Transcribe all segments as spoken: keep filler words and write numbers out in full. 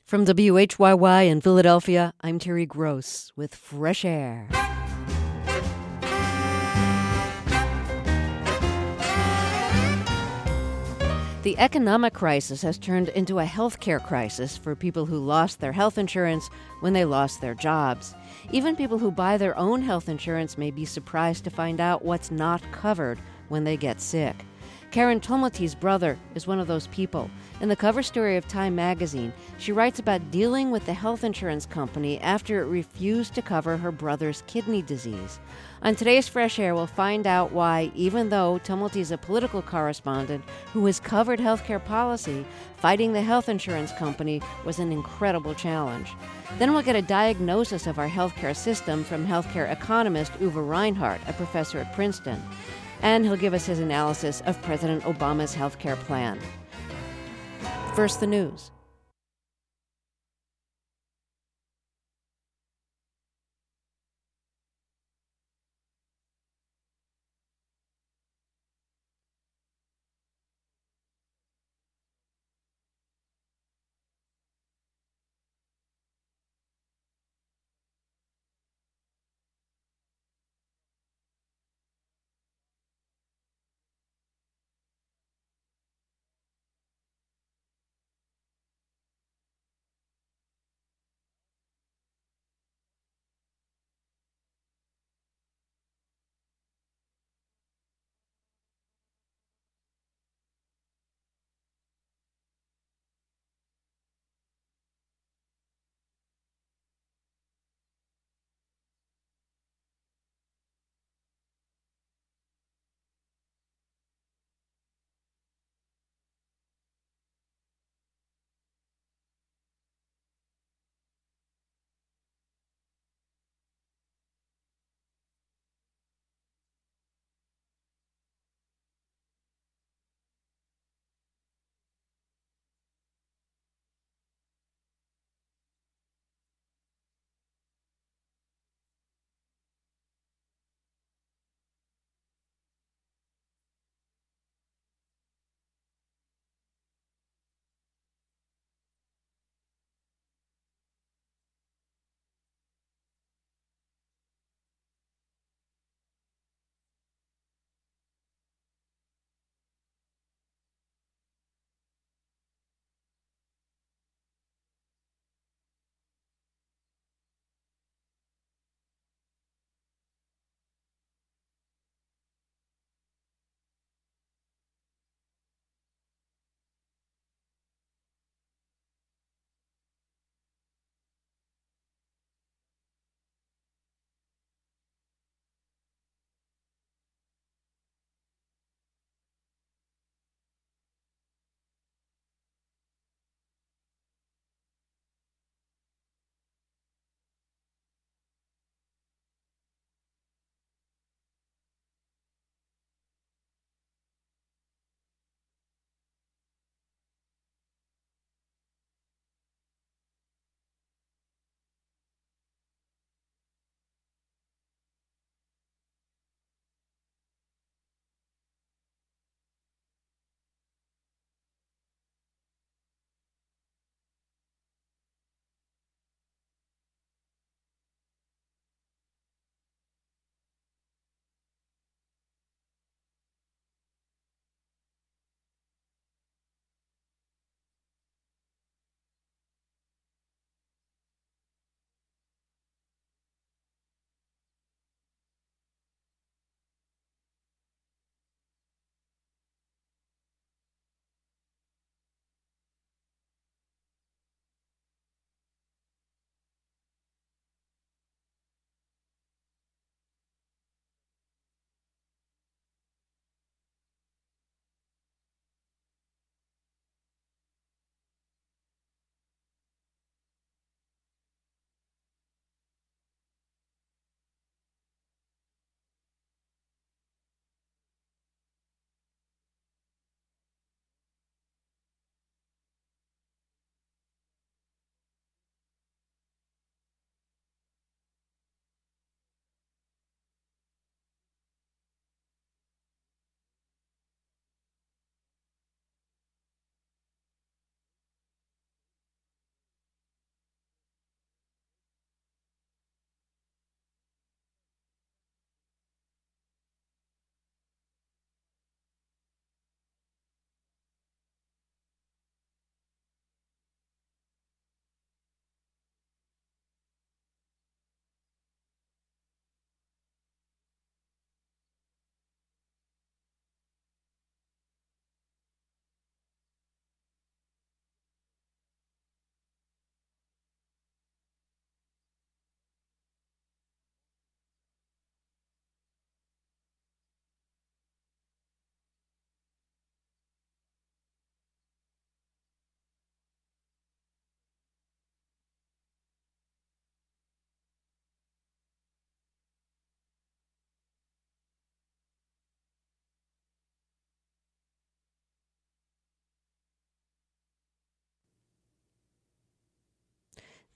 From W H Y Y in Philadelphia, I'm Terry Gross with Fresh Air. The economic crisis has turned into a healthcare crisis for people who lost their health insurance when they lost their jobs. Even people who buy their own health insurance may be surprised to find out what's not covered when they get sick. Karen Tumulty's brother is one of those people. In the cover story of Time magazine, she writes about dealing with the health insurance company after it refused to cover her brother's kidney disease. On today's Fresh Air, we'll find out why, even though Tumulty is a political correspondent who has covered healthcare policy, fighting the health insurance company was an incredible challenge. Then we'll get a diagnosis of our healthcare system from healthcare economist Uwe Reinhardt, a professor at Princeton. And he'll give us his analysis of President Obama's healthcare plan. First, the news.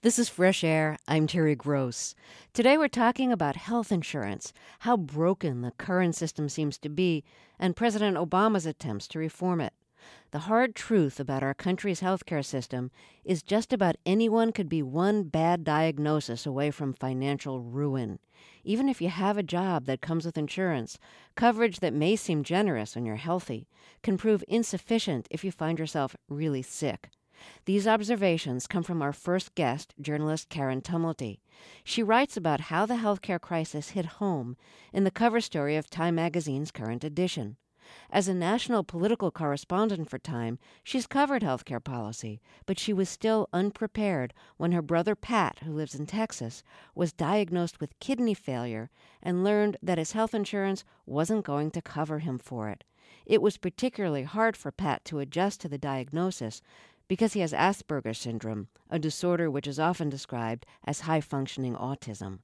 This is Fresh Air. I'm Terry Gross. Today we're talking about health insurance, how broken the current system seems to be, and President Obama's attempts to reform it. The hard truth about our country's healthcare system is just about anyone could be one bad diagnosis away from financial ruin. Even if you have a job that comes with insurance, coverage that may seem generous when you're healthy can prove insufficient if you find yourself really sick. These observations come from our first guest, journalist Karen Tumulty. She writes about how the healthcare crisis hit home in the cover story of Time magazine's current edition. As a national political correspondent for Time, she's covered healthcare policy, but she was still unprepared when her brother Pat, who lives in Texas, was diagnosed with kidney failure and learned that his health insurance wasn't going to cover him for it. It was particularly hard for Pat to adjust to the diagnosis because he has Asperger's syndrome, a disorder which is often described as high-functioning autism.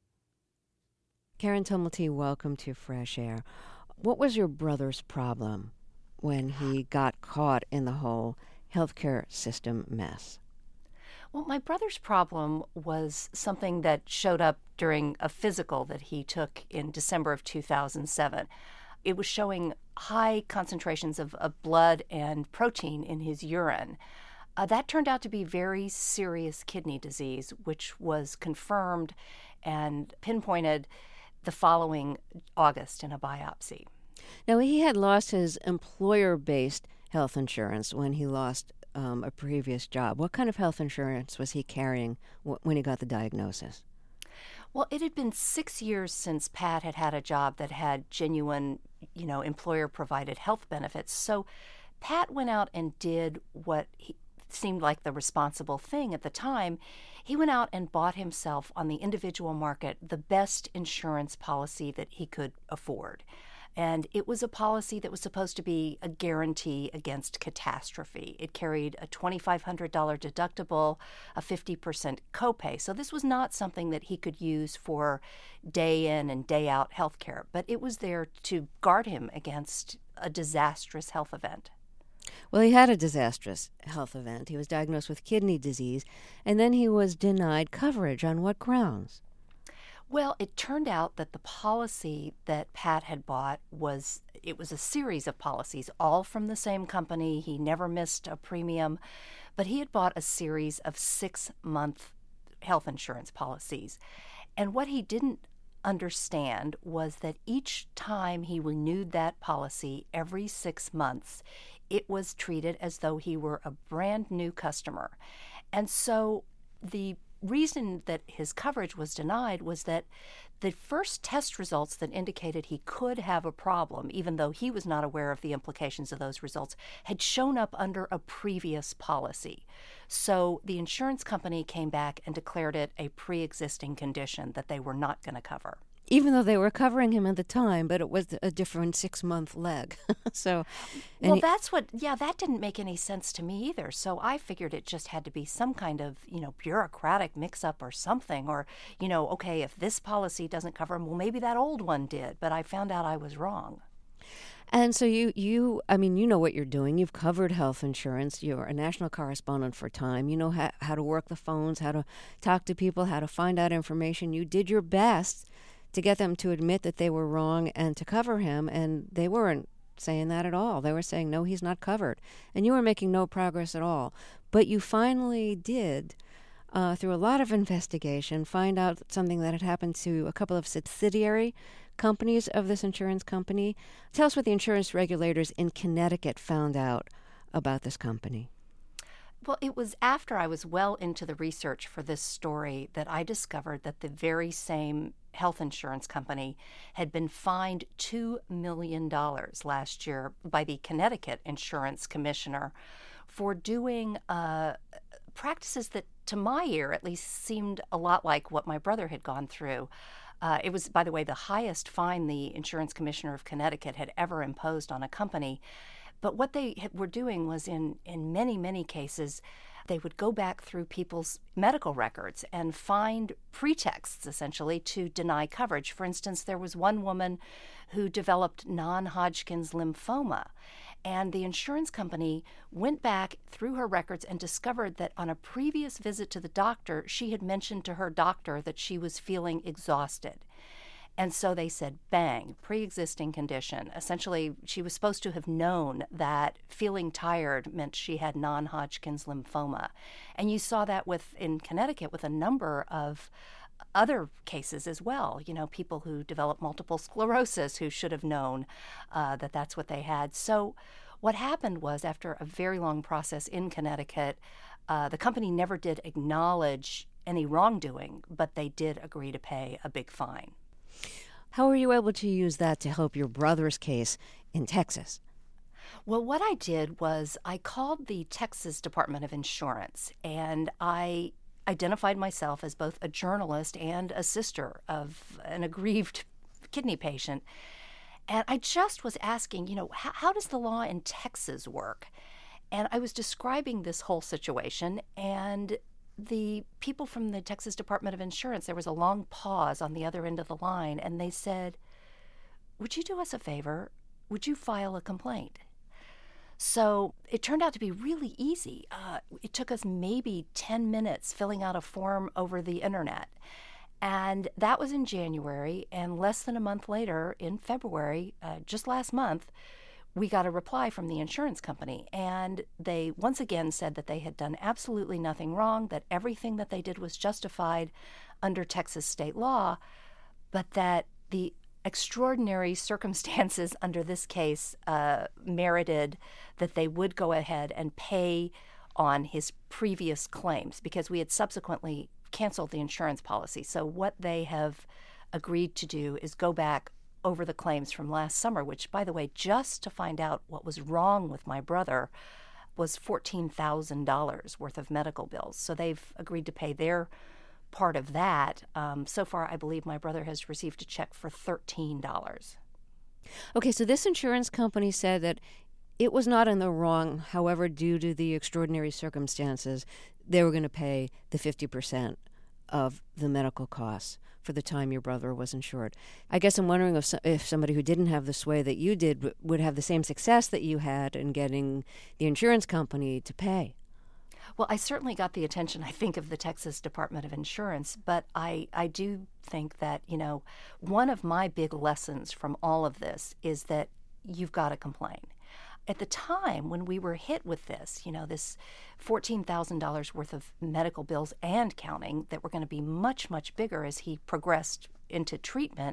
Karen Tumulty, welcome to Fresh Air. What was your brother's problem when he got caught in the whole healthcare system mess? Well, my brother's problem was something that showed up during a physical that he took in December of two thousand seven. It was showing high concentrations of, of blood and protein in his urine. Uh, that turned out to be very serious kidney disease, which was confirmed and pinpointed the following August in a biopsy. Now, he had lost his employer-based health insurance when he lost um, a previous job. What kind of health insurance was he carrying w- when he got the diagnosis? Well, it had been six years since Pat had had a job that had genuine, you know, employer-provided health benefits. So Pat went out and did what he seemed like the responsible thing at the time. He went out and bought himself on the individual market the best insurance policy that he could afford. And it was a policy that was supposed to be a guarantee against catastrophe. It carried a twenty-five hundred dollars deductible, a fifty percent copay. So this was not something that he could use for day in and day out health care, but it was there to guard him against a disastrous health event. Well, he had a disastrous health event. He was diagnosed with kidney disease, and then he was denied coverage. On what grounds? Well, it turned out that the policy that Pat had bought was, it was a series of policies, all from the same company. He never missed a premium, but he had bought a series of six-month health insurance policies. And what he didn't understand was that each time he renewed that policy every six months, it was treated as though he were a brand new customer. And so the reason that his coverage was denied was that the first test results that indicated he could have a problem, even though he was not aware of the implications of those results, had shown up under a previous policy. So the insurance company came back and declared it a pre-existing condition that they were not going to cover. Even though they were covering him at the time, but it was a different six-month leg. so, Well, he, that's what, yeah, that didn't make any sense to me either. So I figured it just had to be some kind of, you know, bureaucratic mix-up or something. Or, you know, okay, if this policy doesn't cover him, well, maybe that old one did. But I found out I was wrong. And so you, you, I mean, you know what you're doing. You've covered health insurance. You're a national correspondent for Time. You know how, how to work the phones, how to talk to people, how to find out information. You did your best to get them to admit that they were wrong and to cover him, and they weren't saying that at all. They were saying, no, he's not covered. And you were making no progress at all. But you finally did, uh, through a lot of investigation, find out something that had happened to a couple of subsidiary companies of this insurance company. Tell us what the insurance regulators in Connecticut found out about this company. Well, it was after I was well into the research for this story that I discovered that the very same health insurance company had been fined two million dollars last year by the Connecticut Insurance Commissioner for doing uh, practices that, to my ear at least, seemed a lot like what my brother had gone through. Uh, it was, by the way, the highest fine the Insurance Commissioner of Connecticut had ever imposed on a company. But what they were doing was, in, in many, many cases, they would go back through people's medical records and find pretexts, essentially, to deny coverage. For instance, there was one woman who developed non-Hodgkin's lymphoma, and the insurance company went back through her records and discovered that on a previous visit to the doctor, she had mentioned to her doctor that she was feeling exhausted. And so they said, bang, pre-existing condition. Essentially, she was supposed to have known that feeling tired meant she had non-Hodgkin's lymphoma. And you saw that with in Connecticut with a number of other cases as well. You know, people who develop multiple sclerosis who should have known uh, that that's what they had. So what happened was, after a very long process in Connecticut, uh, the company never did acknowledge any wrongdoing, but they did agree to pay a big fine. How were you able to use that to help your brother's case in Texas? Well, what I did was I called the Texas Department of Insurance, and I identified myself as both a journalist and a sister of an aggrieved kidney patient. And I just was asking, you know, how, how does the law in Texas work? And I was describing this whole situation, and the people from the Texas Department of Insurance, there was a long pause on the other end of the line, and they said, would you do us a favor? Would you file a complaint? So it turned out to be really easy. Uh, it took us maybe ten minutes filling out a form over the internet. And that was in January, and less than a month later, in February, uh, just last month, we got a reply from the insurance company, and they once again said that they had done absolutely nothing wrong, that everything that they did was justified under Texas state law, but that the extraordinary circumstances under this case uh, merited that they would go ahead and pay on his previous claims, because we had subsequently canceled the insurance policy. So what they have agreed to do is go back over the claims from last summer, which, by the way, just to find out what was wrong with my brother was fourteen thousand dollars worth of medical bills. So they've agreed to pay their part of that. Um, so far, I believe my brother has received a check for thirteen dollars. Okay, so this insurance company said that it was not in the wrong. However, due to the extraordinary circumstances, they were going to pay the fifty percent of the medical costs for the time your brother was insured. I guess I'm wondering if, so, if somebody who didn't have the sway that you did w- would have the same success that you had in getting the insurance company to pay. Well, I certainly got the attention, I think, of the Texas Department of Insurance, but I, I do think that, you know, one of my big lessons from all of this is that you've got to complain. At the time when we were hit with this, you know, this fourteen thousand dollars worth of medical bills and counting that were going to be much, much bigger as he progressed into treatment,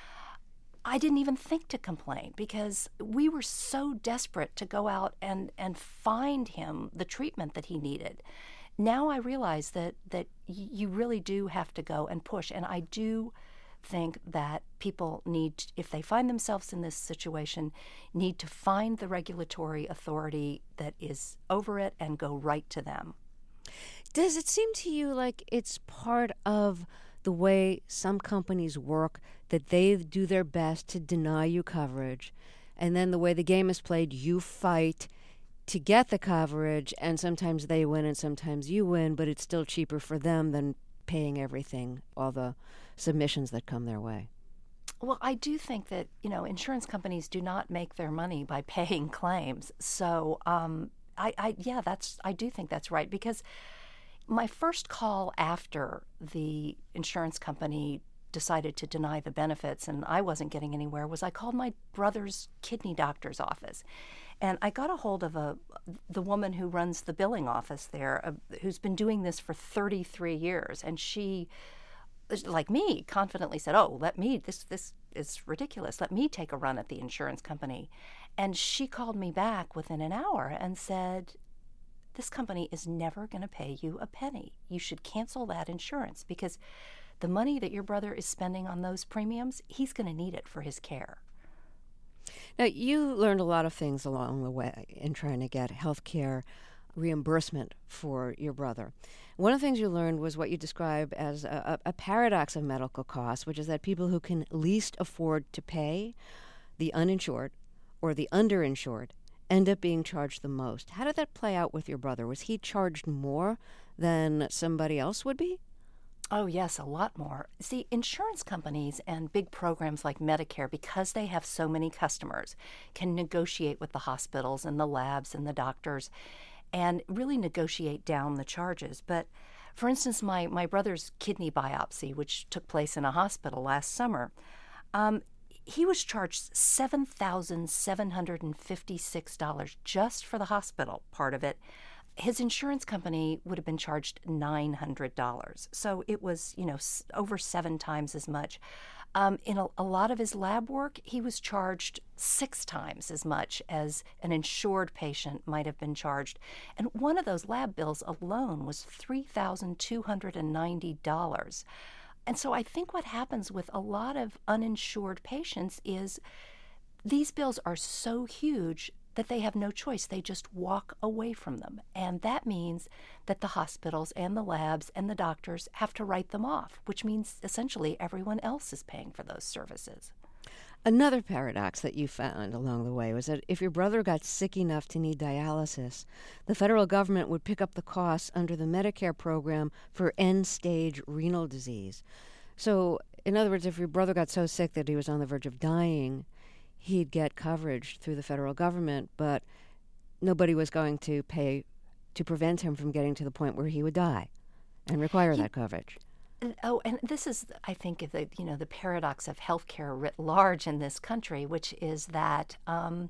I didn't even think to complain because we were so desperate to go out and, and find him the treatment that he needed. Now I realize that, that you really do have to go and push, and I do think that people need, if they find themselves in this situation, need to find the regulatory authority that is over it and go right to them. Does it seem to you like it's part of the way some companies work, that they do their best to deny you coverage, and then the way the game is played, you fight to get the coverage, and sometimes they win and sometimes you win, but it's still cheaper for them than paying everything, all the submissions that come their way? Well, I do think that, you know, insurance companies do not make their money by paying claims. So, um, I, I, yeah, that's, I do think that's right, because my first call after the insurance company decided to deny the benefits and I wasn't getting anywhere was I called my brother's kidney doctor's office. And I got a hold of a the woman who runs the billing office there, uh, who's been doing this for thirty-three years. And she, like me, confidently said, oh, let me, this this is ridiculous. Let me take a run at the insurance company. And she called me back within an hour and said, this company is never going to pay you a penny. You should cancel that insurance because the money that your brother is spending on those premiums, he's going to need it for his care. Now, you learned a lot of things along the way in trying to get health care reimbursement for your brother. One of the things you learned was what you describe as a, a paradox of medical costs, which is that people who can least afford to pay, the uninsured or the underinsured, end up being charged the most. How did that play out with your brother? Was he charged more than somebody else would be? Oh, yes, a lot more. See, insurance companies and big programs like Medicare, because they have so many customers, can negotiate with the hospitals and the labs and the doctors and really negotiate down the charges. But for instance, my, my brother's kidney biopsy, which took place in a hospital last summer, um, he was charged seven thousand seven hundred fifty-six dollars just for the hospital part of it. His insurance company would have been charged nine hundred dollars. So it was, you know, over seven times as much. Um, in a, a lot of his lab work, he was charged six times as much as an insured patient might have been charged. And one of those lab bills alone was three thousand two hundred ninety dollars. And so I think what happens with a lot of uninsured patients is these bills are so huge that they have no choice. They just walk away from them. And that means that the hospitals and the labs and the doctors have to write them off, which means essentially everyone else is paying for those services. Another paradox that you found along the way was that if your brother got sick enough to need dialysis, the federal government would pick up the costs under the Medicare program for end-stage renal disease. So, in other words, if your brother got so sick that he was on the verge of dying, he'd get coverage through the federal government, but nobody was going to pay to prevent him from getting to the point where he would die and require he, that coverage. Oh, and this is, I think, the you know the paradox of healthcare writ large in this country, which is that um,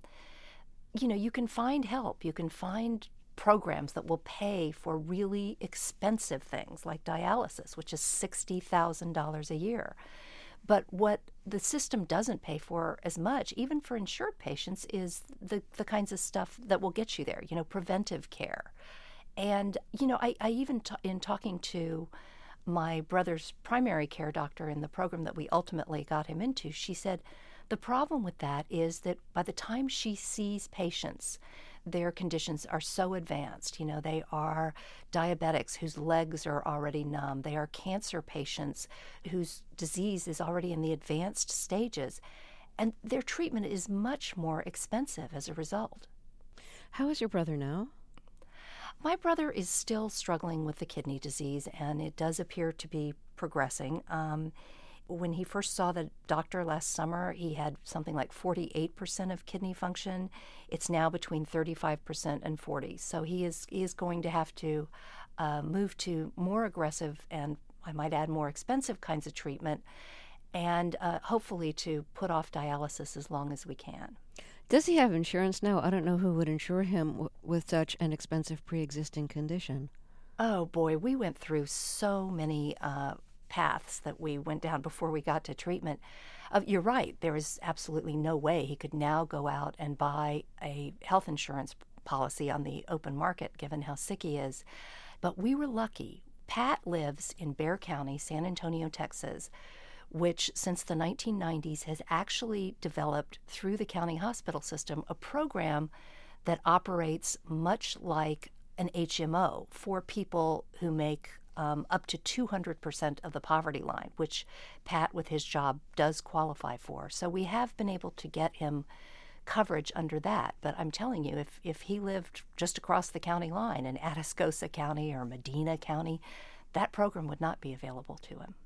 you know you can find help, you can find programs that will pay for really expensive things like dialysis, which is sixty thousand dollars a year. But what the system doesn't pay for as much, even for insured patients, is the, the kinds of stuff that will get you there, you know, preventive care. And, you know, I, I even, t- in talking to my brother's primary care doctor in the program that we ultimately got him into, she said the problem with that is that by the time she sees patients, their conditions are so advanced. You know, they are diabetics whose legs are already numb. They are cancer patients whose disease is already in the advanced stages. And their treatment is much more expensive as a result. How is your brother now? My brother is still struggling with the kidney disease, and it does appear to be progressing. Um, When he first saw the doctor last summer, he had something like forty-eight percent of kidney function. It's now between thirty-five percent and forty percent. So he is he is going to have to uh, move to more aggressive and, I might add, more expensive kinds of treatment, and uh, hopefully to put off dialysis as long as we can. Does he have insurance now? I don't know who would insure him w- with such an expensive pre-existing condition. Oh, boy, we went through so many uh paths that we went down before we got to treatment. Uh, you're right. There is absolutely no way he could now go out and buy a health insurance policy on the open market, given how sick he is. But we were lucky. Pat lives in Bexar County, San Antonio, Texas, which since the nineteen nineties has actually developed through the county hospital system a program that operates much like an H M O for people who make Um, up to two hundred percent of the poverty line, which Pat, with his job, does qualify for. So we have been able to get him coverage under that. But I'm telling you, if, if he lived just across the county line in Atascosa County or Medina County, that program would not be available to him.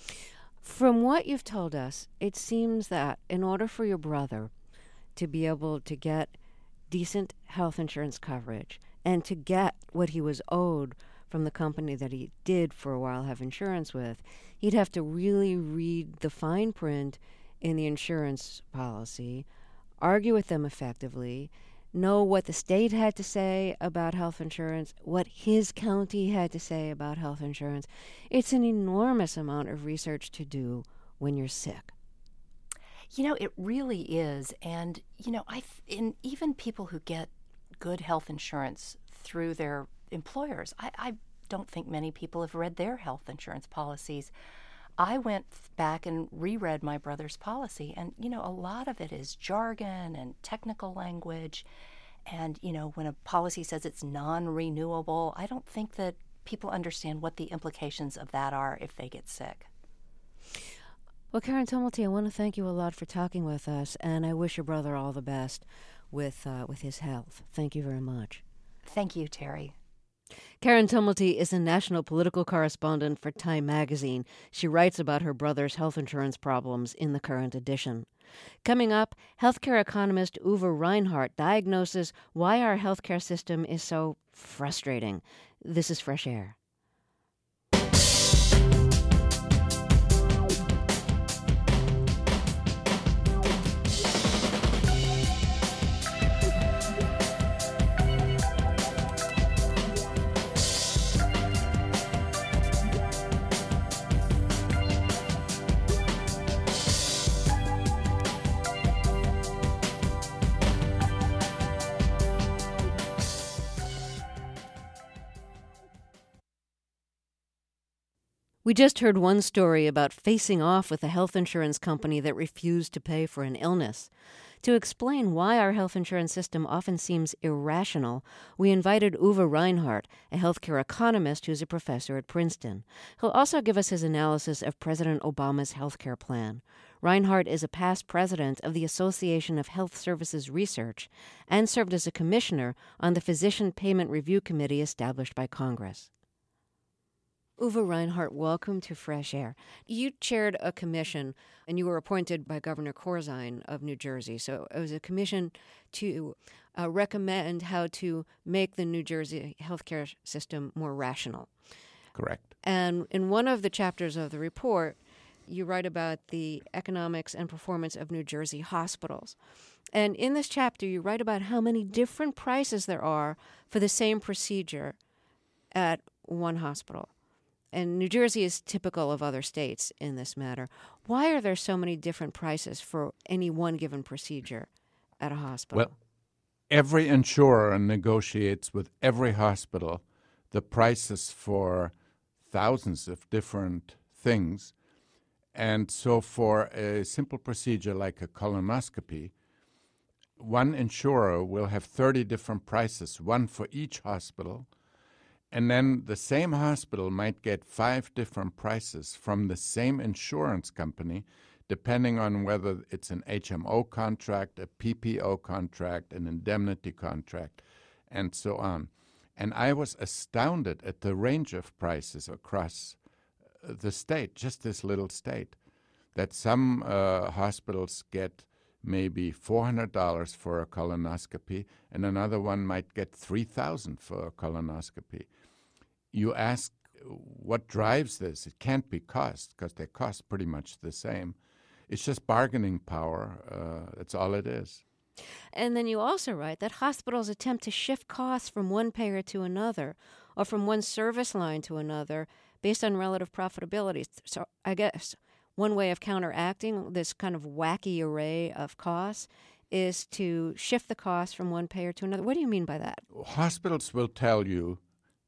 From what you've told us, it seems that in order for your brother to be able to get decent health insurance coverage and to get what he was owed from the company that he did for a while have insurance with, he'd have to really read the fine print in the insurance policy, argue with them effectively, know what the state had to say about health insurance, what his county had to say about health insurance. It's an enormous amount of research to do when you're sick. You know, it really is. And, you know, I in even people who get good health insurance through their employers, I, I don't think many people have read their health insurance policies. I went back and reread my brother's policy, and, you know, a lot of it is jargon and technical language. And, you know, when a policy says it's non-renewable, I don't think that people understand what the implications of that are if they get sick. Well, Karen Tumulty, I want to thank you a lot for talking with us, and I wish your brother all the best with uh, with his health. Thank you very much. Thank you, Terry. Karen Tumulty is a national political correspondent for Time magazine. She writes about her brother's health insurance problems in the current edition. Coming up, healthcare economist Uwe Reinhardt diagnoses why our healthcare system is so frustrating. This is Fresh Air. We just heard one story about facing off with a health insurance company that refused to pay for an illness. To explain why our health insurance system often seems irrational, we invited Uwe Reinhardt, a healthcare economist who's a professor at Princeton. He'll also give us his analysis of President Obama's healthcare plan. Reinhardt is a past president of the Association of Health Services Research and served as a commissioner on the Physician Payment Review Committee established by Congress. Uwe Reinhardt, welcome to Fresh Air. You chaired a commission, and you were appointed by Governor Corzine of New Jersey. So it was a commission to uh, recommend how to make the New Jersey healthcare system more rational. Correct. And in one of the chapters of the report, you write about the economics and performance of New Jersey hospitals. And in this chapter, you write about how many different prices there are for the same procedure at one hospital. And New Jersey is typical of other states in this matter. Why are there so many different prices for any one given procedure at a hospital? Well, every insurer negotiates with every hospital the prices for thousands of different things. And so for a simple procedure like a colonoscopy, one insurer will have thirty different prices, one for each hospital. And then the same hospital might get five different prices from the same insurance company, depending on whether it's an H M O contract, a P P O contract, an indemnity contract, and so on. And I was astounded at the range of prices across the state, just this little state, that some uh, hospitals get maybe four hundred dollars for a colonoscopy, and another one might get three thousand dollars for a colonoscopy. You ask what drives this. It can't be cost, because they cost pretty much the same. It's just bargaining power. Uh, that's all it is. And then you also write that hospitals attempt to shift costs from one payer to another or from one service line to another based on relative profitability. So I guess one way of counteracting this kind of wacky array of costs is to shift the costs from one payer to another. What do you mean by that? Hospitals will tell you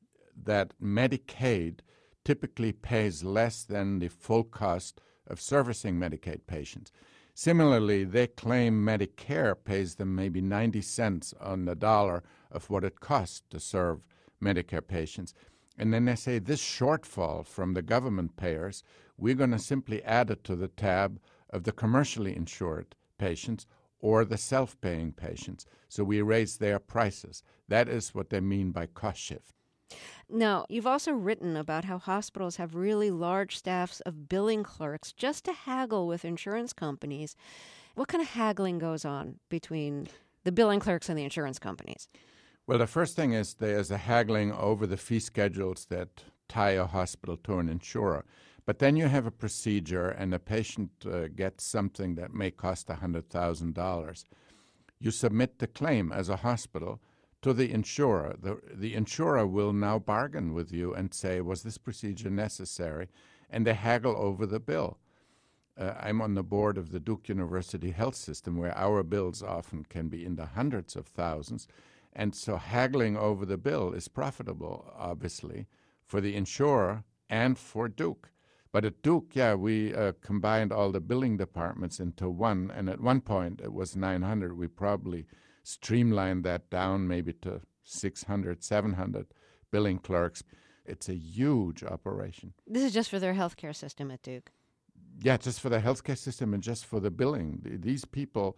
that Medicaid typically pays less than the full cost of servicing Medicaid patients. Similarly, they claim Medicare pays them maybe ninety cents on the dollar of what it costs to serve Medicare patients. And then they say this shortfall from the government payers, we're going to simply add it to the tab of the commercially insured patients or the self-paying patients. So we raise their prices. That is what they mean by cost shift. Now, you've also written about how hospitals have really large staffs of billing clerks just to haggle with insurance companies. What kind of haggling goes on between the billing clerks and the insurance companies? Well, the first thing is there's a haggling over the fee schedules that tie a hospital to an insurer. But then you have a procedure and a patient uh, gets something that may cost one hundred thousand dollars. You submit the claim as a hospital to the insurer. The, the insurer will now bargain with you and say, was this procedure necessary? And they haggle over the bill. Uh, I'm on the board of the Duke University Health System, where our bills often can be in the hundreds of thousands. And so haggling over the bill is profitable, obviously, for the insurer and for Duke. But at Duke, yeah, we uh, combined all the billing departments into one. And at one point, it was nine hundred. We probably streamline that down maybe to six hundred, seven hundred billing clerks. It's a huge operation. This is just for their healthcare system at Duke. Yeah, just for the healthcare system and just for the billing. These people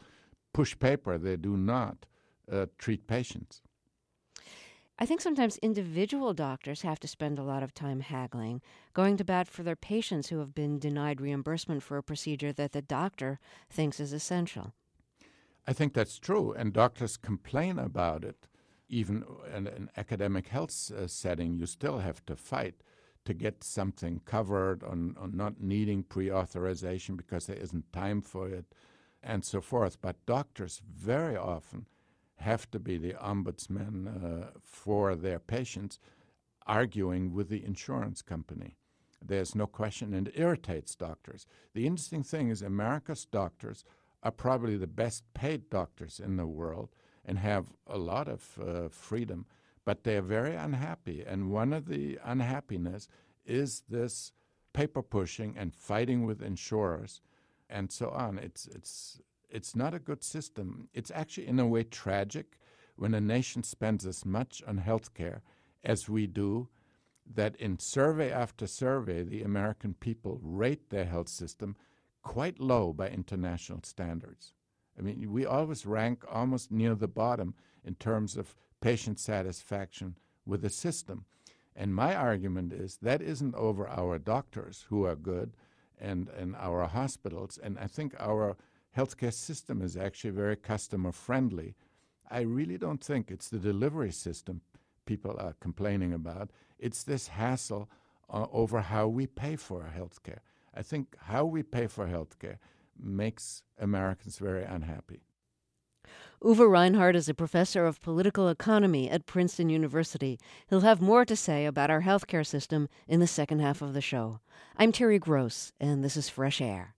push paper. They do not uh, treat patients. I think sometimes individual doctors have to spend a lot of time haggling, going to bat for their patients who have been denied reimbursement for a procedure that the doctor thinks is essential. I think that's true, and doctors complain about it. Even in an academic health uh, setting, you still have to fight to get something covered on, on not needing pre-authorization because there isn't time for it, and so forth. But doctors very often have to be the ombudsman uh, for their patients, arguing with the insurance company. There's no question, and it irritates doctors. The interesting thing is America's doctors are probably the best paid doctors in the world and have a lot of uh, freedom, but they're very unhappy. And one of the unhappiness is this paper pushing and fighting with insurers and so on. It's, it's, it's not a good system. It's actually, in a way, tragic when a nation spends as much on health care as we do, that in survey after survey, the American people rate their health system quite low by international standards. I mean, we always rank almost near the bottom in terms of patient satisfaction with the system. And my argument is that isn't over our doctors, who are good, and, and our hospitals. And I think our healthcare system is actually very customer-friendly. I really don't think it's the delivery system people are complaining about. It's this hassle uh, over how we pay for our healthcare. I think how we pay for healthcare makes Americans very unhappy. Uwe Reinhardt is a professor of political economy at Princeton University. He'll have more to say about our healthcare system in the second half of the show. I'm Terry Gross, and this is Fresh Air.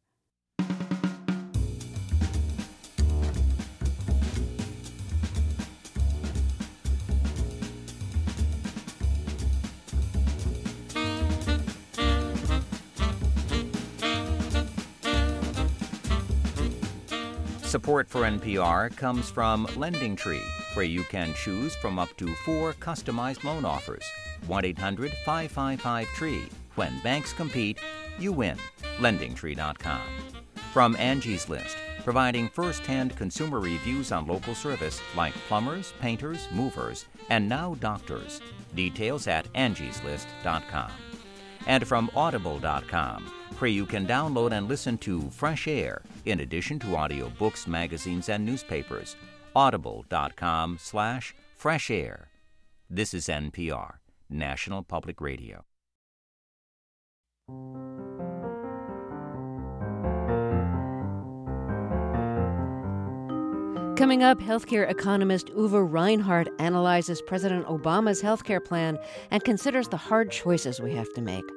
Support for N P R comes from Lending Tree, where you can choose from up to four customized loan offers. one eight hundred five five five tree. When banks compete, you win. lending tree dot com. From Angie's List, providing first-hand consumer reviews on local service like plumbers, painters, movers, and now doctors. Details at angies list dot com. And from audible dot com, where you can download and listen to Fresh Air, in addition to audiobooks, magazines, and newspapers. audible dot com slash fresh air. This is N P R, National Public Radio. Coming up, healthcare economist Uwe Reinhardt analyzes President Obama's healthcare plan and considers the hard choices we have to make.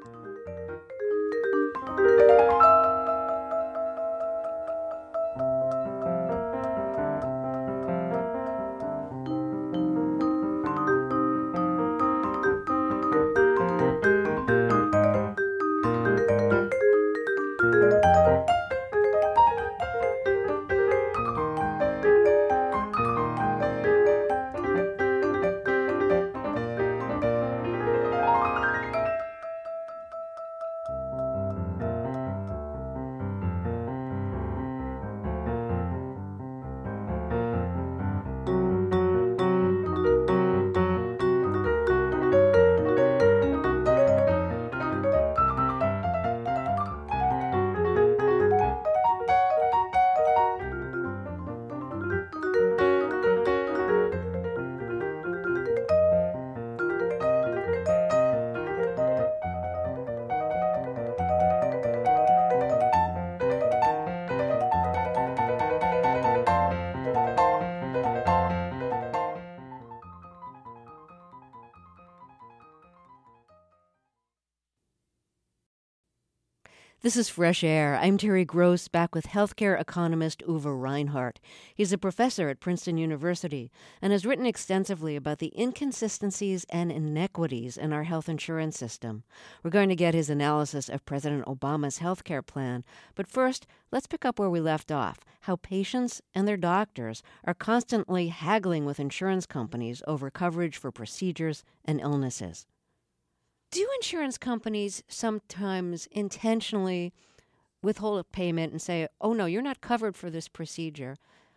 This is Fresh Air. I'm Terry Gross, back with healthcare economist Uwe Reinhardt. He's a professor at Princeton University and has written extensively about the inconsistencies and inequities in our health insurance system. We're going to get his analysis of President Obama's healthcare plan. But first, let's pick up where we left off, how patients and their doctors are constantly haggling with insurance companies over coverage for procedures and illnesses. Do insurance companies sometimes intentionally withhold a payment and say, oh, no, you're not covered for this procedure,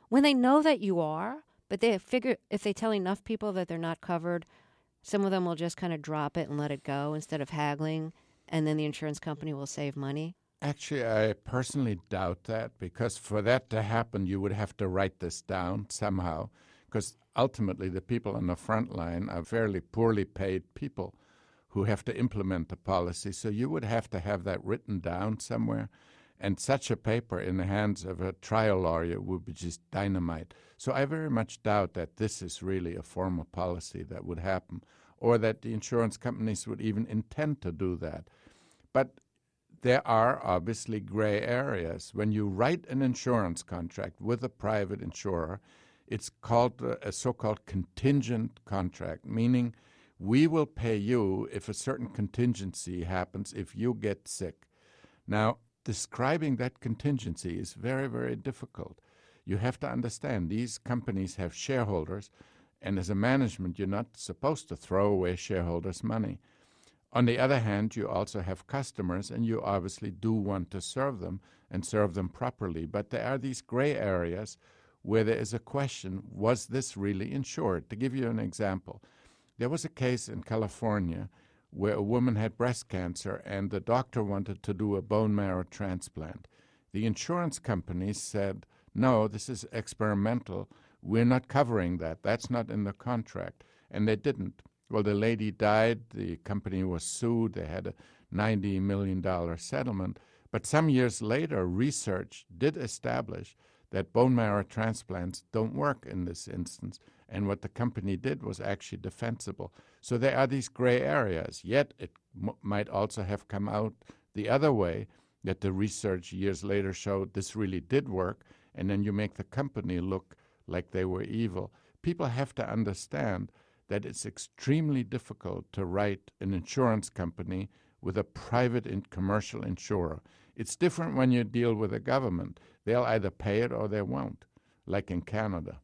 when they know that you are, but they figure if they tell enough people that they're not covered, some of them will just kind of drop it and let it go instead of haggling, and then the insurance company will save money? Actually, I personally doubt that, because for that to happen, you would have to write this down somehow, because ultimately the people on the front line are fairly poorly paid people who have to implement the policy. So you would have to have that written down somewhere. And such a paper in the hands of a trial lawyer would be just dynamite. So I very much doubt that this is really a formal policy that would happen, or that the insurance companies would even intend to do that. But there are obviously gray areas. When you write an insurance contract with a private insurer, it's called a so-called contingent contract, meaning we will pay you if a certain contingency happens if you get sick. Now, describing that contingency is very, very difficult. You have to understand these companies have shareholders, and as a management, you're not supposed to throw away shareholders' money. On the other hand, you also have customers, and you obviously do want to serve them and serve them properly. But there are these gray areas where there is a question, was this really insured? To give you an example, there was a case in California where a woman had breast cancer and the doctor wanted to do a bone marrow transplant. The insurance companies said, no, this is experimental. We're not covering that. That's not in the contract. And they didn't. Well, the lady died. The company was sued. They had a ninety million dollars settlement. But some years later, research did establish that bone marrow transplants don't work in this instance. And what the company did was actually defensible. So there are these gray areas. Yet it m- might also have come out the other way, that the research years later showed this really did work, and then you make the company look like they were evil. People have to understand that it's extremely difficult to write an insurance company with a private and commercial insurer. It's different when you deal with a government. They'll either pay it or they won't, like in Canada.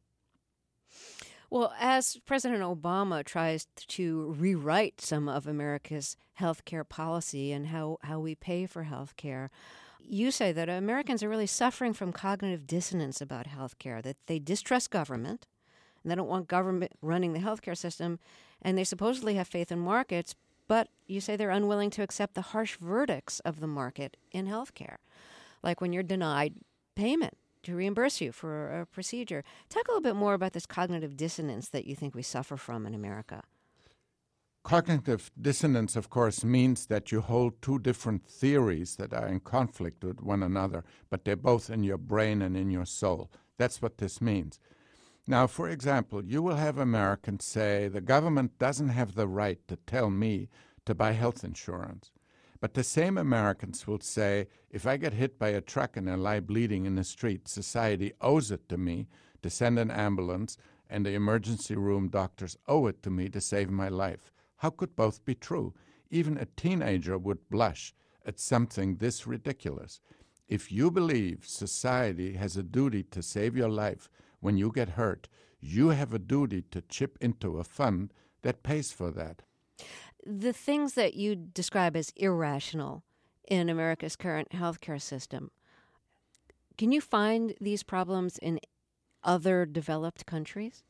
Well, as President Obama tries to rewrite some of America's health care policy and how, how we pay for health care, you say that Americans are really suffering from cognitive dissonance about health care, that they distrust government, and they don't want government running the healthcare system, and they supposedly have faith in markets, but you say they're unwilling to accept the harsh verdicts of the market in healthcare, like when you're denied payment to reimburse you for a procedure. Talk a little bit more about this cognitive dissonance that you think we suffer from in America. Cognitive dissonance, of course, means that you hold two different theories that are in conflict with one another, but they're both in your brain and in your soul. That's what this means. Now, for example, you will have Americans say the government doesn't have the right to tell me to buy health insurance. But the same Americans will say, if I get hit by a truck and I lie bleeding in the street, society owes it to me to send an ambulance, and the emergency room doctors owe it to me to save my life. How could both be true? Even a teenager would blush at something this ridiculous. If you believe society has a duty to save your life when you get hurt, you have a duty to chip into a fund that pays for that. The things that you describe as irrational in America's current healthcare system, can you find these problems in other developed countries?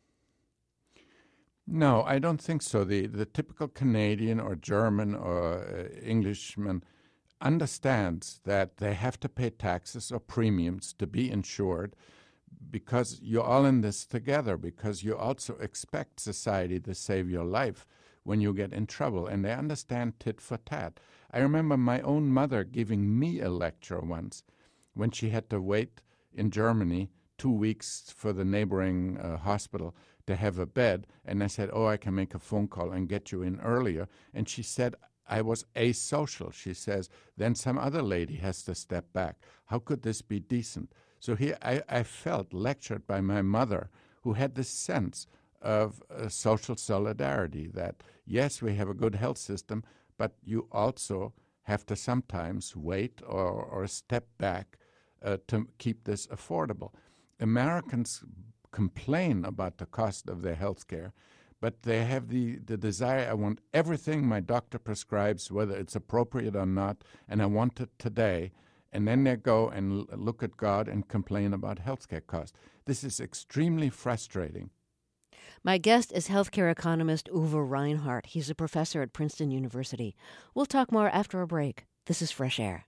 No, I don't think so. The the typical Canadian or German or uh, Englishman understands that they have to pay taxes or premiums to be insured, because you're all in this together, because you also expect society to save your life when you get in trouble, and they understand tit for tat. I remember my own mother giving me a lecture once when she had to wait in Germany two weeks for the neighboring uh, hospital to have a bed, and I said, oh, I can make a phone call and get you in earlier. And she said, I was asocial. She says, then some other lady has to step back. How could this be decent? So here I, I felt lectured by my mother, who had this sense of uh, social solidarity, that, yes, we have a good health system, but you also have to sometimes wait or, or step back uh, to keep this affordable. Americans complain about the cost of their health care, but they have the, the desire, I want everything my doctor prescribes, whether it's appropriate or not, and I want it today. And then they go and l- look at God and complain about healthcare costs. This is extremely frustrating. My guest is healthcare economist Uwe Reinhardt. He's a professor at Princeton University. We'll talk more after a break. This is Fresh Air.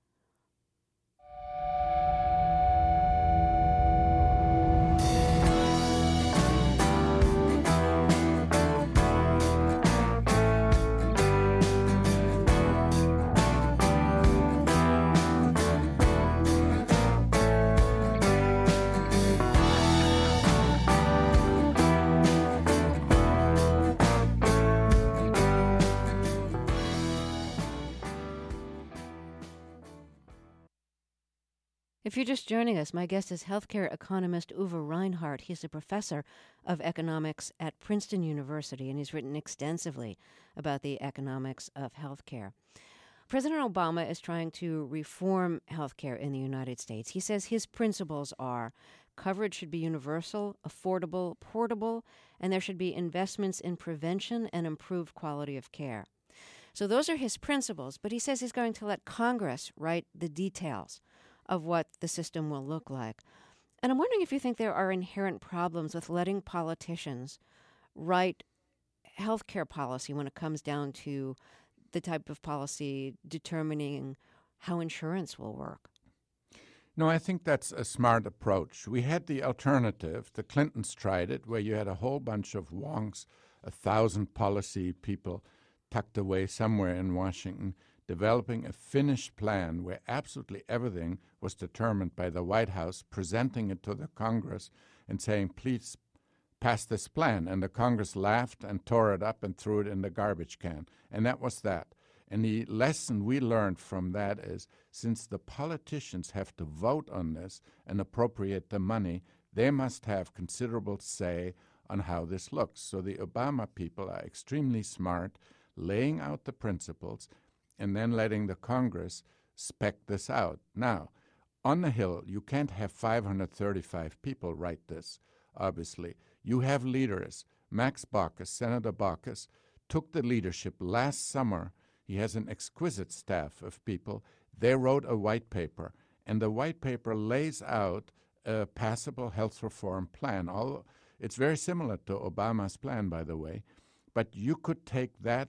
If you're just joining us, my guest is healthcare economist Uwe Reinhardt. He's a professor of economics at Princeton University, and he's written extensively about the economics of healthcare. President Obama is trying to reform healthcare in the United States. He says his principles are coverage should be universal, affordable, portable, and there should be investments in prevention and improved quality of care. So those are his principles, but he says he's going to let Congress write the details of what the system will look like. And I'm wondering if you think there are inherent problems with letting politicians write healthcare policy when it comes down to the type of policy determining how insurance will work. No, I think that's a smart approach. We had the alternative. The Clintons tried it, where you had a whole bunch of wonks, a thousand policy people tucked away somewhere in Washington, developing a finished plan where absolutely everything was determined by the White House, presenting it to the Congress and saying, please pass this plan. And the Congress laughed and tore it up and threw it in the garbage can. And that was that. And the lesson we learned from that is, since the politicians have to vote on this and appropriate the money, they must have considerable say on how this looks. So the Obama people are extremely smart, laying out the principles and then letting the Congress spec this out. Now, on the Hill, you can't have five hundred thirty-five people write this, obviously. You have leaders. Max Baucus, Senator Baucus, took the leadership last summer. He has an exquisite staff of people. They wrote a white paper, and the white paper lays out a passable health reform plan. All, it's very similar to Obama's plan, by the way, but you could take that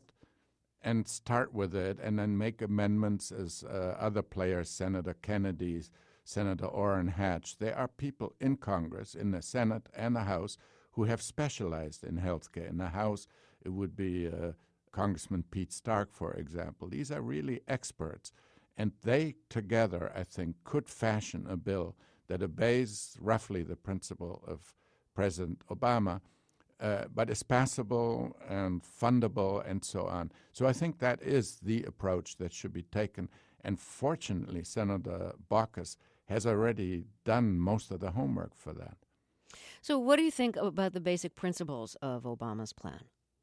and start with it and then make amendments as uh, other players, Senator Kennedy, Senator Orrin Hatch. There are people in Congress, in the Senate and the House, who have specialized in healthcare. In the House, it would be uh, Congressman Pete Stark, for example. These are really experts. And they together, I think, could fashion a bill that obeys roughly the principle of President Obama, Uh, but is passable and fundable and so on. So I think that is the approach that should be taken. And fortunately, Senator Baucus has already done most of the homework for that. So what do you think about the basic principles of Obama's plan?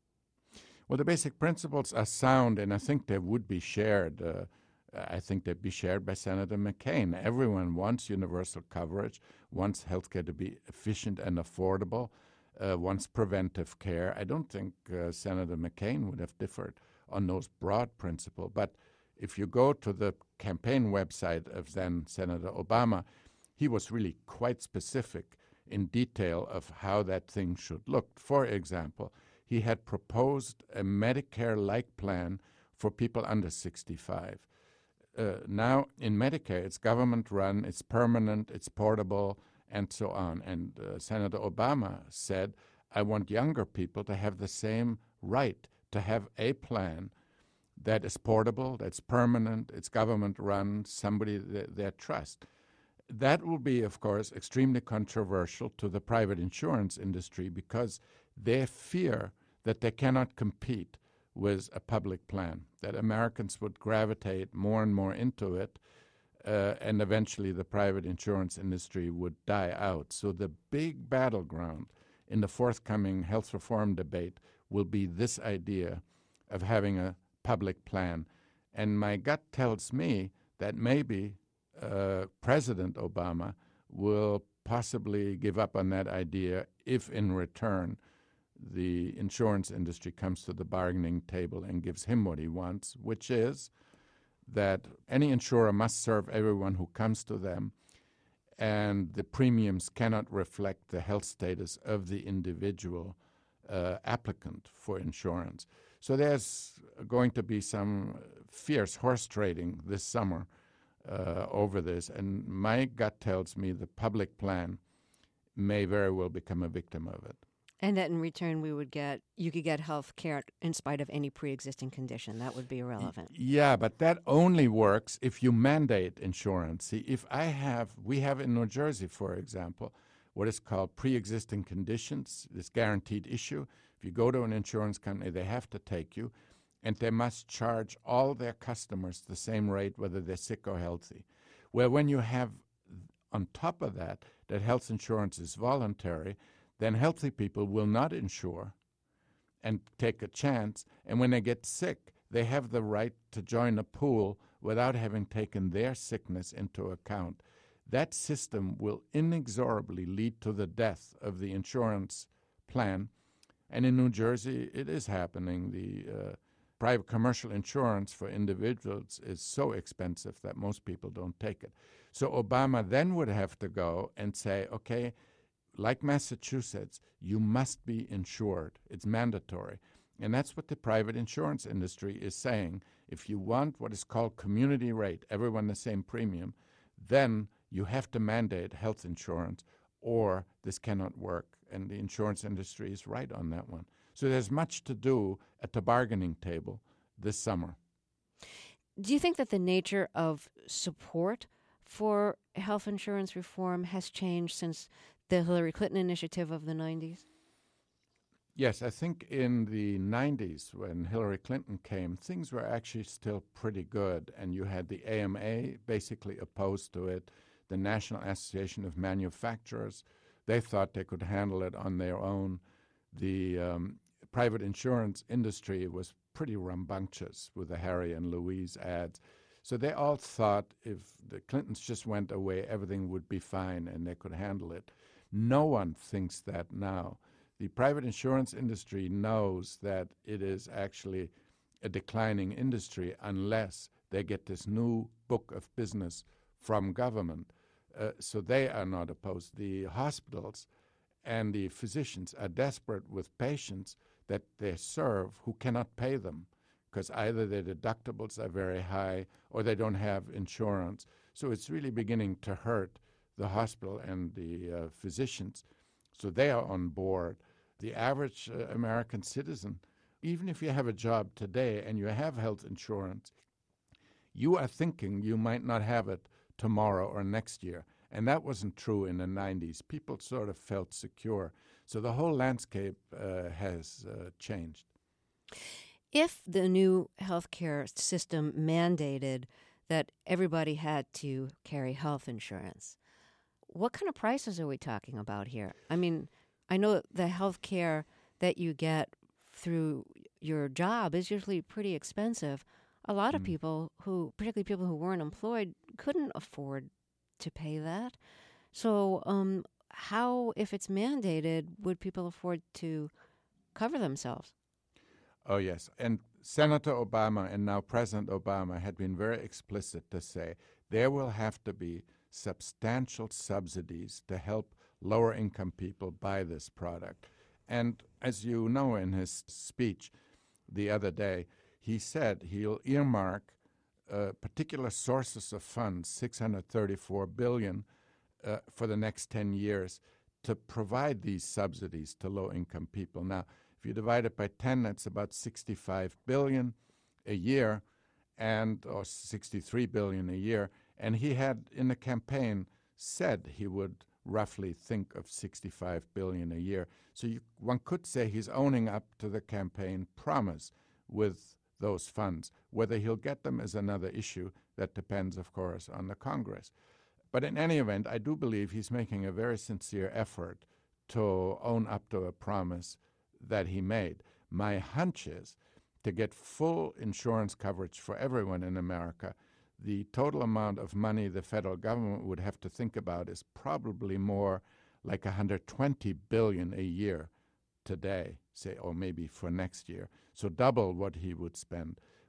Well, the basic principles are sound, and I think they would be shared. Uh, I think they'd be shared by Senator McCain. Everyone wants universal coverage, wants healthcare to be efficient and affordable, Uh, wants preventive care. I don't think uh, Senator McCain would have differed on those broad principles. But if you go to the campaign website of then Senator Obama, he was really quite specific in detail of how that thing should look. For example, he had proposed a Medicare-like plan for people under sixty-five. Uh, now, in Medicare, it's government-run, it's permanent, it's portable, and so on. And uh, Senator Obama said, I want younger people to have the same right to have a plan that is portable, that's permanent, it's government-run, somebody that they trust. That will be, of course, extremely controversial to the private insurance industry because they fear that they cannot compete with a public plan, that Americans would gravitate more and more into it, Uh, and eventually the private insurance industry would die out. So the big battleground in the forthcoming health reform debate will be this idea of having a public plan. And my gut tells me that maybe uh, President Obama will possibly give up on that idea if in return the insurance industry comes to the bargaining table and gives him what he wants, which is that any insurer must serve everyone who comes to them, and the premiums cannot reflect the health status of the individual uh, applicant for insurance. So there's going to be some fierce horse trading this summer uh, over this, and my gut tells me the public plan may very well become a victim of it. And that in return we would get, you could get health care in spite of any pre-existing condition. That would be irrelevant. Yeah, but that only works if you mandate insurance. See, if I have, we have in New Jersey, for example, what is called pre-existing conditions, this guaranteed issue. If you go to an insurance company, they have to take you, and they must charge all their customers the same rate, whether they're sick or healthy. Where when you have, on top of that, that health insurance is voluntary, then healthy people will not insure and take a chance. And when they get sick, they have the right to join a pool without having taken their sickness into account. That system will inexorably lead to the death of the insurance plan. And in New Jersey, it is happening. The uh, private commercial insurance for individuals is so expensive that most people don't take it. So Obama then would have to go and say, okay, like Massachusetts, you must be insured. It's mandatory. And that's what the private insurance industry is saying. If you want what is called community rate, everyone the same premium, then you have to mandate health insurance or this cannot work. And the insurance industry is right on that one. So there's much to do at the bargaining table this summer. Do you think that the nature of support for health insurance reform has changed since the Hillary Clinton initiative of the nineties? Yes, I think in the nineties when Hillary Clinton came, things were actually still pretty good, and you had the A M A basically opposed to it, the National Association of Manufacturers. They thought they could handle it on their own. The um, private insurance industry was pretty rambunctious with the Harry and Louise ads. So they all thought if the Clintons just went away, everything would be fine and they could handle it. No one thinks that now. The private insurance industry knows that it is actually a declining industry unless they get this new book of business from government. Uh, so they are not opposed. The hospitals and the physicians are desperate with patients that they serve who cannot pay them because either their deductibles are very high or they don't have insurance. So it's really beginning to hurt the hospital and the uh, physicians. So they are on board. The average uh, American citizen, even if you have a job today and you have health insurance, you are thinking you might not have it tomorrow or next year. And that wasn't true in the nineties. People sort of felt secure. So the whole landscape uh, has uh, changed. If the new healthcare system mandated that everybody had to carry health insurance, what kind of prices are we talking about here? I mean, I know the health care that you get through your job is usually pretty expensive. A lot of Mm. people who, particularly people who weren't employed, couldn't afford to pay that. So um, how, if it's mandated, would people afford to cover themselves? Oh, yes. And Senator Obama and now President Obama had been very explicit to say there will have to be substantial subsidies to help lower-income people buy this product. And as you know, in his speech the other day, he said he'll earmark uh, particular sources of funds, six hundred thirty-four billion dollars, uh, for the next ten years to provide these subsidies to low-income people. Now, if you divide it by ten, that's about sixty-five billion dollars a year, and or sixty-three billion dollars a year. And he had, in the campaign, said he would roughly think of sixty-five billion dollars a year. So you, one could say he's owning up to the campaign promise with those funds. Whether he'll get them is another issue. That depends, of course, on the Congress. But in any event, I do believe he's making a very sincere effort to own up to a promise that he made. My hunch is to get full insurance coverage for everyone in America, the total amount of money the federal government would have to think about is probably more like one hundred twenty billion dollars a year today, say, or maybe for next year. So double what he would spend.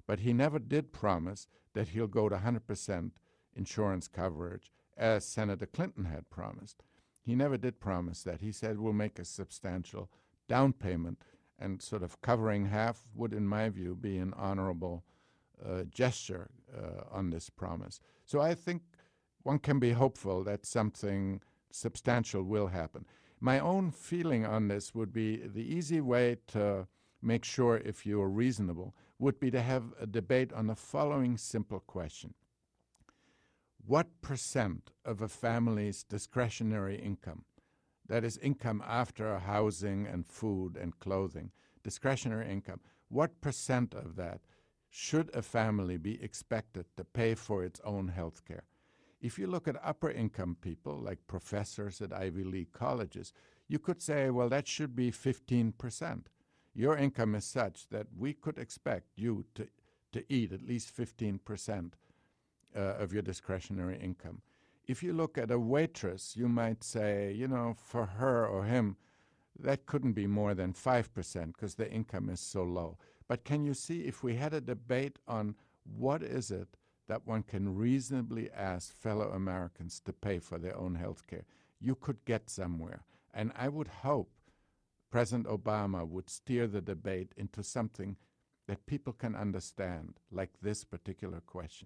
But he never did promise that he'll go to one hundred percent insurance coverage, as Senator Clinton had promised. He never did promise that. He said we'll make a substantial down payment, and sort of covering half would, in my view, be an honorable uh, gesture uh, on this promise. So I think one can be hopeful that something substantial will happen. My own feeling on this would be the easy way to make sure if you are reasonable would be to have a debate on the following simple question. What percent of a family's discretionary income, that is income after housing and food and clothing, discretionary income, what percent of that should a family be expected to pay for its own health care? If you look at upper income people, like professors at Ivy League colleges, you could say, well, that should be fifteen percent. Your income is such that we could expect you to, to eat at least fifteen percent uh, of your discretionary income. If you look at a waitress, you might say, you know, for her or him, that couldn't be more than five percent because the income is so low. But can you see, if we had a debate on what is it that one can reasonably ask fellow Americans to pay for their own health care, you could get somewhere. And I would hope President Obama would steer the debate into something that people can understand, like this particular question.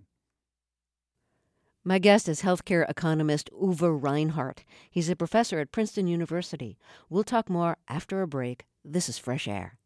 My guest is healthcare economist Uwe Reinhardt. He's a professor at Princeton University. We'll talk more after a break. This is Fresh Air.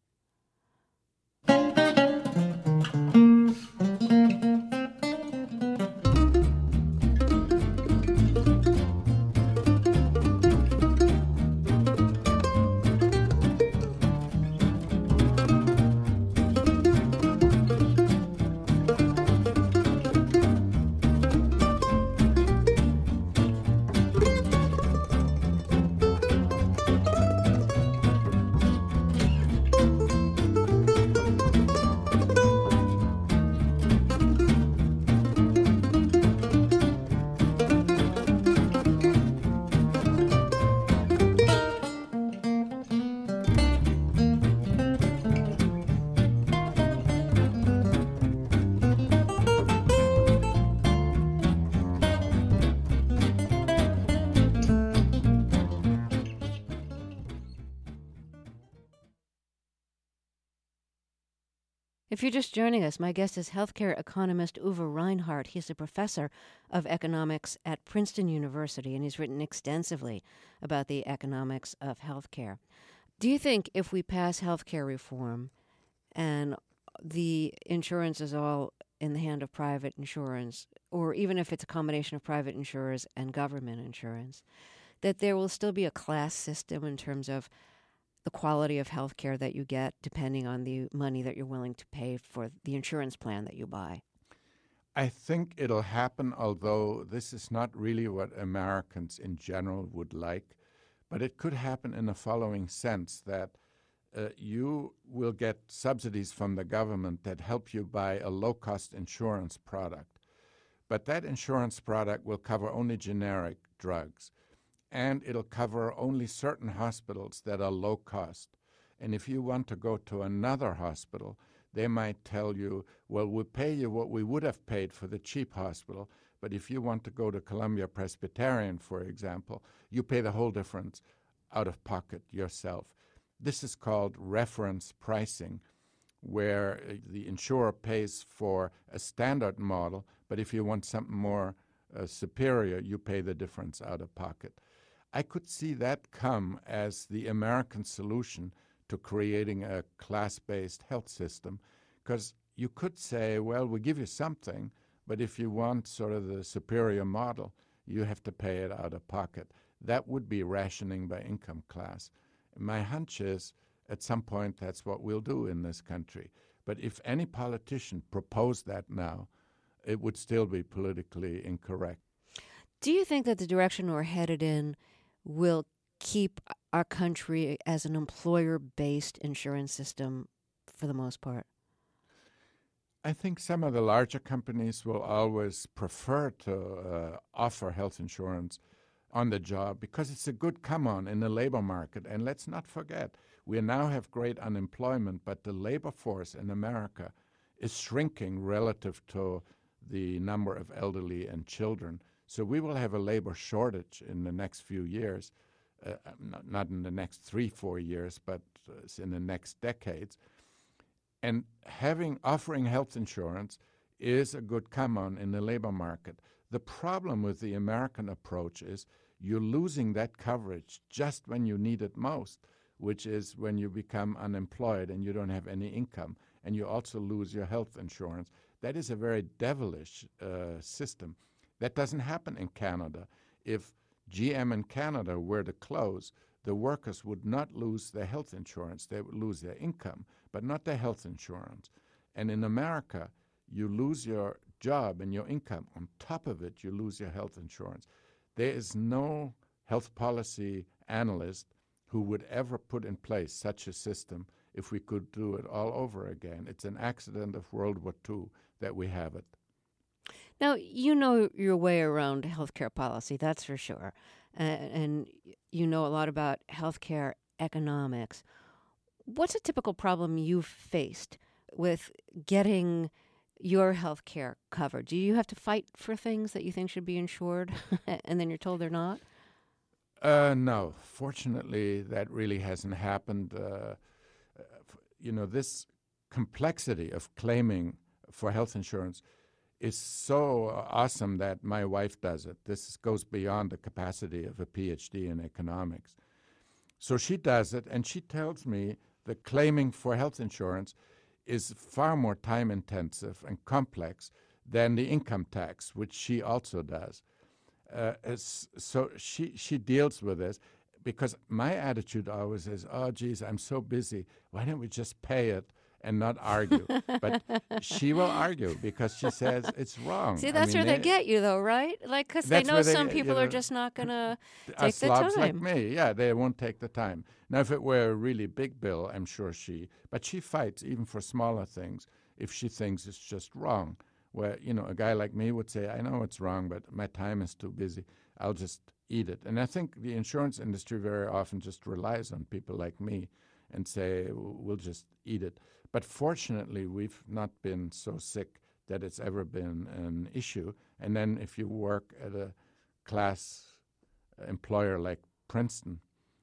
If you're just joining us, my guest is healthcare economist Uwe Reinhardt. He's a professor of economics at Princeton University, and he's written extensively about the economics of healthcare. Do you think if we pass healthcare reform and the insurance is all in the hand of private insurance, or even if it's a combination of private insurers and government insurance, that there will still be a class system in terms of the quality of health care that you get depending on the money that you're willing to pay for the insurance plan that you buy? I think it'll happen, although this is not really what Americans in general would like. But it could happen in the following sense, that uh, you will get subsidies from the government that help you buy a low-cost insurance product. But that insurance product will cover only generic drugs, and it'll cover only certain hospitals that are low cost. And if you want to go to another hospital, they might tell you, well, we'll pay you what we would have paid for the cheap hospital, but if you want to go to Columbia Presbyterian, for example, you pay the whole difference out of pocket yourself. This is called reference pricing, where the insurer pays for a standard model, but if you want something more uh, superior, you pay the difference out of pocket. I could see that come as the American solution to creating a class-based health system, because you could say, well, we give you something, but if you want sort of the superior model, you have to pay it out of pocket. That would be rationing by income class. My hunch is, at some point, that's what we'll do in this country. But if any politician proposed that now, it would still be politically incorrect. Do you think that the direction we're headed in will keep our country as an employer-based insurance system for the most part? I think some of the larger companies will always prefer to uh, offer health insurance on the job because it's a good come-on in the labor market. And let's not forget, we now have great unemployment, but the labor force in America is shrinking relative to the number of elderly and children. So we will have a labor shortage in the next few years, uh, not, not in the next three, four years, but uh, in the next decades. And having offering health insurance is a good come-on in the labor market. The problem with the American approach is you're losing that coverage just when you need it most, which is when you become unemployed and you don't have any income, and you also lose your health insurance. That is a very devilish uh, system. That doesn't happen in Canada. If G M in Canada were to close, the workers would not lose their health insurance. They would lose their income, but not their health insurance. And in America, you lose your job and your income. On top of it, you lose your health insurance. There is no health policy analyst who would ever put in place such a system if we could do it all over again. It's an accident of World War Two that we have it. Now, you know your way around healthcare policy, that's for sure. Uh, and you know a lot about healthcare economics. What's a typical problem you've faced with getting your healthcare covered? Do you have to fight for things that you think should be insured and then you're told they're not? Uh, no. Fortunately, that really hasn't happened. Uh, you know, this complexity of claiming for health insurance is so awesome that my wife does it. This goes beyond the capacity of a P H D in economics. So she does it, and she tells me that claiming for health insurance is far more time-intensive and complex than the income tax, which she also does. Uh, so she, she deals with this, because my attitude always is, oh, geez, I'm so busy. Why don't we just pay it and not argue? But she will argue because she says it's wrong. See, that's I mean, where they, they get you, though, right? Like, because they know they, some people you know, are just not going to take the slobs time. like me, yeah, they won't take the time. Now, if it were a really big bill, I'm sure she, but she fights even for smaller things if she thinks it's just wrong. Where, you know, a guy like me would say, I know it's wrong, but my time is too busy. I'll just eat it. And I think the insurance industry very often just relies on people like me and say, we'll just eat it. But fortunately, we've not been so sick that it's ever been an issue. And then if you work at a class employer like Princeton,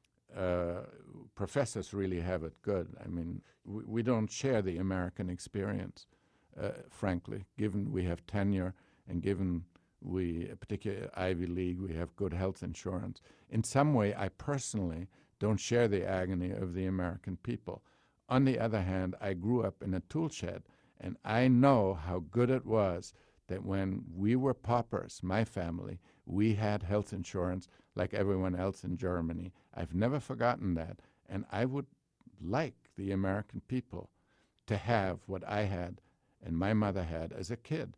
uh, professors really have it good. I mean, we, we don't share the American experience, uh, frankly, given we have tenure and given we, particularly Ivy League, we have good health insurance. In some way, I personally don't share the agony of the American people. On the other hand, I grew up in a tool shed, and I know how good it was that when we were paupers, my family, we had health insurance like everyone else in Germany. I've never forgotten that, and I would like the American people to have what I had and my mother had as a kid.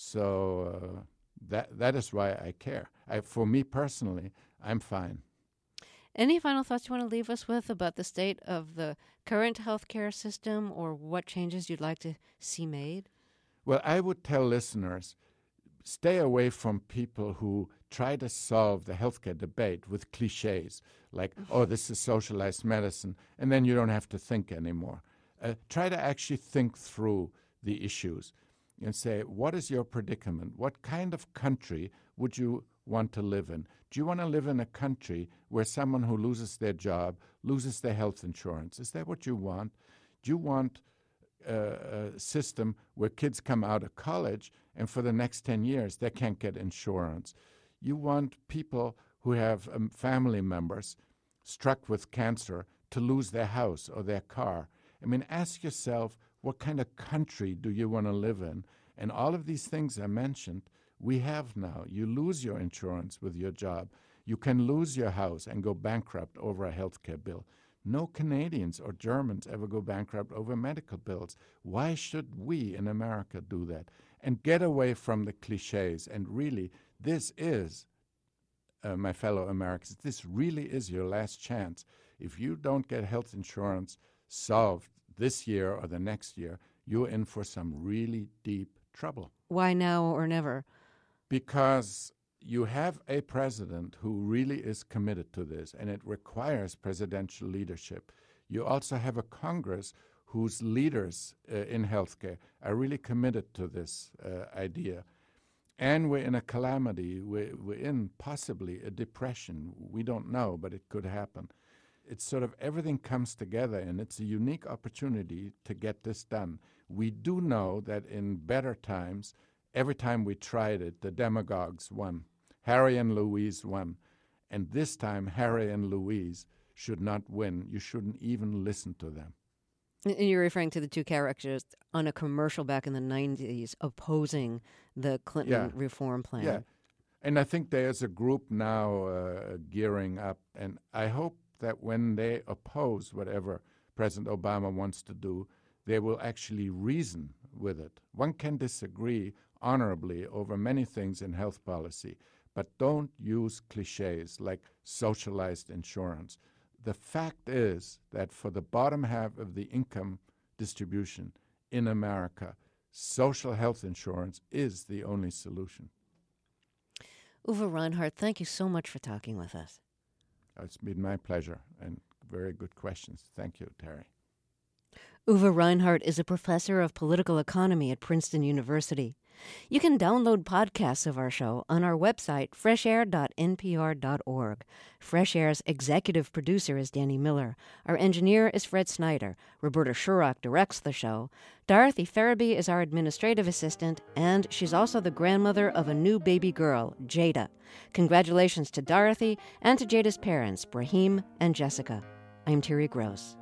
So uh, that that is why I care. I, for me personally, I'm fine. Any final thoughts you want to leave us with about the state of the current healthcare system or what changes you'd like to see made? Well, I would tell listeners, stay away from people who try to solve the healthcare debate with cliches like, oh, this is socialized medicine, and then you don't have to think anymore. Uh, try to actually think through the issues and say, what is your predicament? What kind of country would you want to live in? Do you want to live in a country where someone who loses their job loses their health insurance? Is that what you want? Do you want uh, a system where kids come out of college and for the next ten years they can't get insurance? You want people who have um, family members struck with cancer to lose their house or their car. I mean, ask yourself, what kind of country do you want to live in? And all of these things I mentioned, we have now. You lose your insurance with your job. You can lose your house and go bankrupt over a health care bill. No Canadians or Germans ever go bankrupt over medical bills. Why should we in America do that? And get away from the cliches. And really, this is, uh, my fellow Americans, this really is your last chance. If you don't get health insurance solved this year or the next year, you're in for some really deep trouble. Why now or never? Because you have a president who really is committed to this, and it requires presidential leadership. You also have a Congress whose leaders uh, in healthcare are really committed to this uh, idea. And we're in a calamity. We're, we're in possibly a depression. We don't know, but it could happen. It's sort of everything comes together, and it's a unique opportunity to get this done. We do know that in better times, every time we tried it, the demagogues won. Harry and Louise won. And this time, Harry and Louise should not win. You shouldn't even listen to them. And you're referring to the two characters on a commercial back in the nineties opposing the Clinton Yeah. reform plan. Yeah. And I think there's a group now uh, gearing up, and I hope that when they oppose whatever President Obama wants to do, they will actually reason with it. One can disagree honorably over many things in health policy, but don't use cliches like socialized insurance. The fact is that for the bottom half of the income distribution in America, social health insurance is the only solution. Uwe Reinhardt, thank you so much for talking with us. It's been my pleasure, and very good questions. Thank you, Terry. Uwe Reinhardt is a professor of political economy at Princeton University. You can download podcasts of our show on our website, fresh air dot n p r dot org. Fresh Air's executive producer is Danny Miller. Our engineer is Fred Snyder. Roberta Shurrock directs the show. Dorothy Farabee is our administrative assistant, and she's also the grandmother of a new baby girl, Jada. Congratulations to Dorothy and to Jada's parents, Brahim and Jessica. I'm Terry Gross.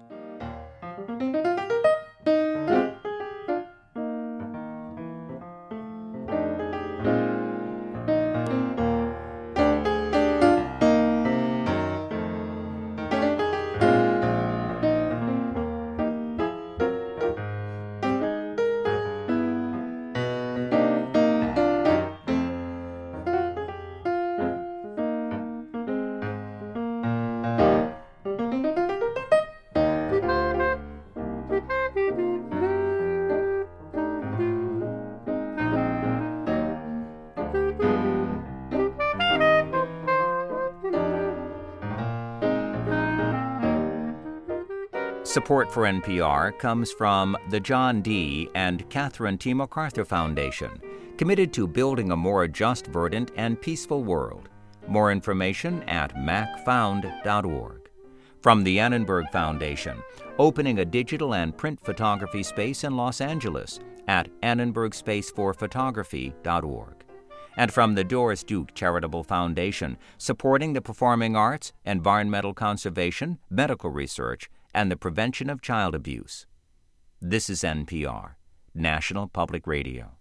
Support for N P R comes from the John D. and Catherine T. MacArthur Foundation, committed to building a more just, verdant, and peaceful world. More information at mac found dot org. From the Annenberg Foundation, opening a digital and print photography space in Los Angeles at annenberg space for photography dot org. And from the Doris Duke Charitable Foundation, supporting the performing arts, environmental conservation, medical research, and the prevention of child abuse. This is N P R, National Public Radio.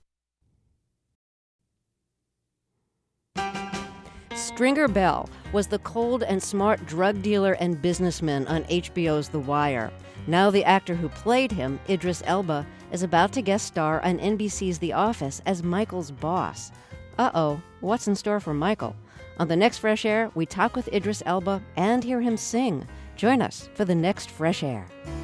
Stringer Bell was the cold and smart drug dealer and businessman on H B O's The Wire. Now the actor who played him, Idris Elba, is about to guest star on N B C's The Office as Michael's boss. Uh-oh, what's in store for Michael? On the next Fresh Air, we talk with Idris Elba and hear him sing. Join us for the next Fresh Air.